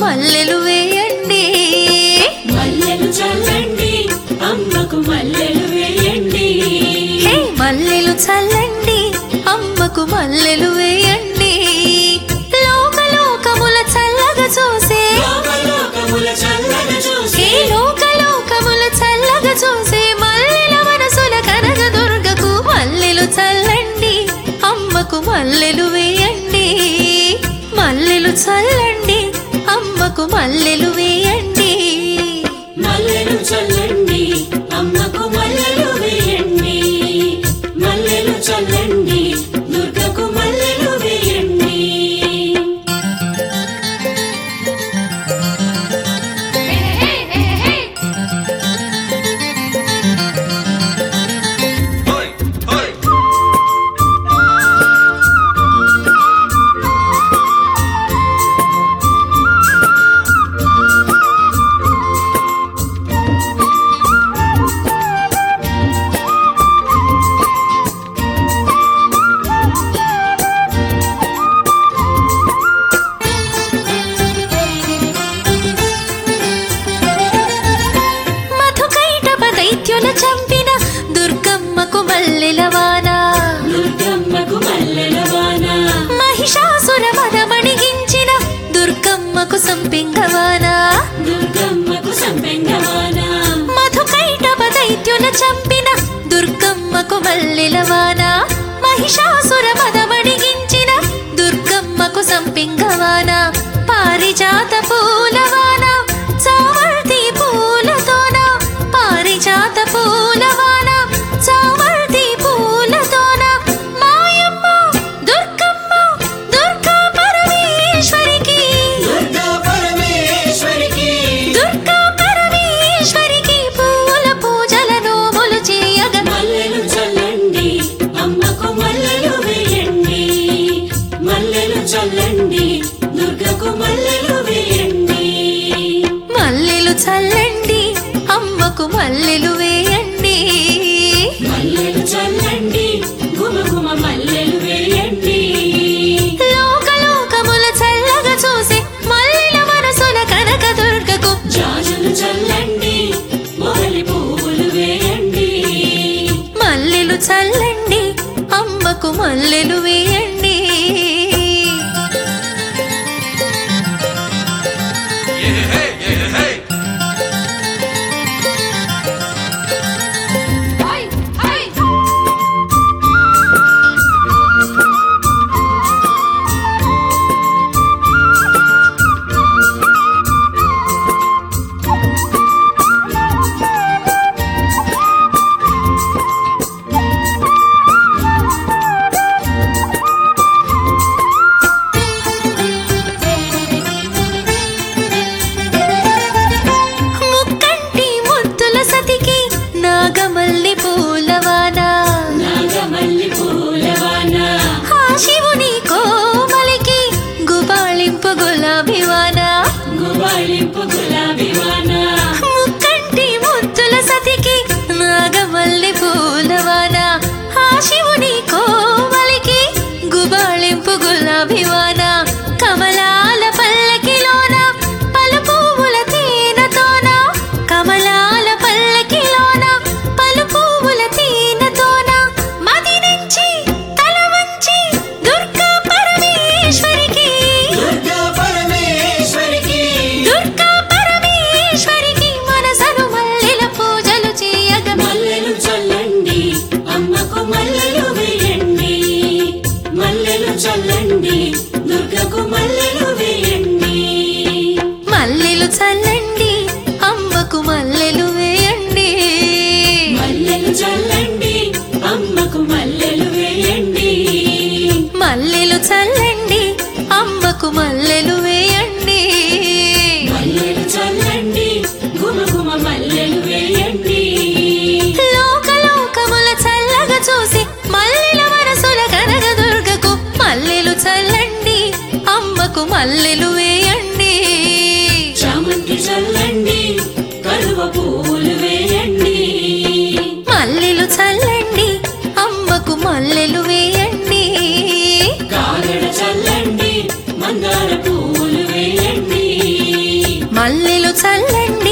మల్లెలు వేయండి. మల్లెలు చల్లండి అమ్మకు మల్లెలు వేయండి. హే మల్లెలు చల్లండి అమ్మకు మల్లెలు వేయండి. లోకలోకముల చల్లగా చూసే హే లోకలోకముల చల్లగా చూసే మల్లెల మనసుల కనకదుర్గకు మల్లెలు చల్లండి అమ్మకు మల్లెలు వేయండి. మల్లెలు చల్లండి అమ్మకు మల్లెలు వేయండి. మల్లెలు చల్లండి అమ్మకు మల్లెలు వేయండి. మల్లెలు చల్లండి దుర్గకు మల్లెలు వేయండి. చంపిన దుర్గమ్మకు మల్లెల వాన. దుర్గమ్మకు మల్లెల వాన. మహిషాసుర మదమణిగించిన దుర్గమ్మకు సంపింగవాన. దుర్గమ్మకు సంపెంగవాన. మధుకైటప దైత్యుల చంపిన దుర్గమ్మకు మల్లెల వాన. మహిషాసుర మదమణిగించిన దుర్గమ్మకు సంపింగవాన. పారిజాత పూలవాన చామర్తి పూలతోన. పారిజాత పూలవాన చామర్తి పూలతోన. మాయమ్మ దుర్గమ్మ దుర్గా పరమేశ్వరికి. దుర్గా పరమేశ్వరికి. దుర్గా పరమేశ్వరికి పూల పూజల నోములు చేయగా మల్లెలు చల్లండి అమ్మకు మల్లెలు వేయండి. మల్లెలు చల్లండి దుర్గకు మల్లెలు వేయండి. మల్లెలు చల్లండి అమ్మకు మల్లెలు వేయండి. మల్లెలు చల్లండి గుమగుమ మల్లెలు వేయండి. లోకలోకముల చల్లగా చూసే మల్లెల మనసుల కనకదుర్గకు జాజులు చల్లండి మొగలి పువ్వులు వేయండి. మల్లెలు చల్లండి అమ్మకు మల్లెలు వేయండి. ముక్కంటి ముద్దుల సతికి నాగమల్లి పూలవాన. నాగమల్లి పూలవాన. ఆ శివుని కోమలికి గుబాళింపు గులాబీవాన. గుబాళింపు గులాబీ వాన. ముక్కంటి ముద్దుల సతికి నాగమల్లి పూలవాన. ఆ శివుని కోమలికి గుబాళింపు గులాబీవాన. కమలాల పల్లకిలోన పలు పువ్వుల తేనెతోన. కమలాల పల్లకిలోన పలు పువ్వుల తేనెతోన. మది నుంచి తల వంచి దుర్గా పరమేశ్వరికి. దుర్గా పరమేశ్వరికి. దుర్గా పరమేశ్వరికి మనసను మల్లెల పూజలు చేయగా మల్లెలు చల్లండి అమ్మకు మల్లెలు వేయండి. మల్లెలు చల్లండి దుర్గకు మల్లెలు వేయండి. మల్లెలు చల్లండి అమ్మకు మల్లెలు వేయండి. మల్లెలు చల్లండి అమ్మకు మల్లెలు వేయండి. మల్లెలు చల్లండి అమ్మకు మల్లెలు వేయండి. మల్లెలు చల్లండి గుమగుమ మల్లెలు వేయండి. లోకలోకముల చల్లగా చూసి మల్లెల మనసుల కనకదుర్గకు మల్లెలు చల్లండి అమ్మకు మల్లెలు వేయండి. చామంతి చల్లండి కలువ పువ్వులు వేయండి. మల్లెలు చల్లండి అమ్మకు మల్లెలు వేయండి. కాగడ చల్లండి మందార పువ్వులు వేయండి. మల్లెలు చల్లండి